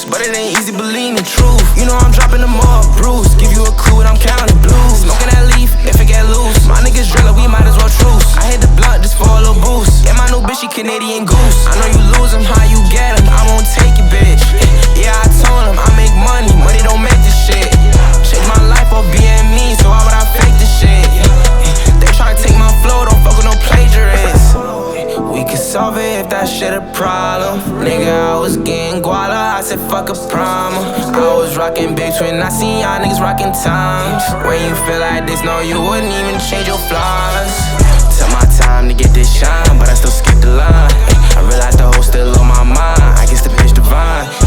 juice, but it ain't easy believing the truth. You know I'm dropping them all, Bruce. Give you a clue and I'm counting blues. Smoking that leaf, if it get loose. My niggas driller, we might as well truce. I hit the blunt just for a little boost. Yeah, my new bitch, she Canadian goose. I know you lose them, how you get them? I won't take it, bitch. Yeah, I told him I make money, money don't make this shit. Change my life off being me, so why would I fake this shit? They try to take my flow, don't fuck with no plagiarists. We could solve it if that shit a problem. Nigga, I was getting guala, I said fuck a problem. I was rocking big twin, I seen y'all niggas rocking times. When you feel like this, no, you wouldn't even change your flaws. Took my time to get this shine, but I still skip the line. I realized the hoe still on my mind, I guess the bitch divine.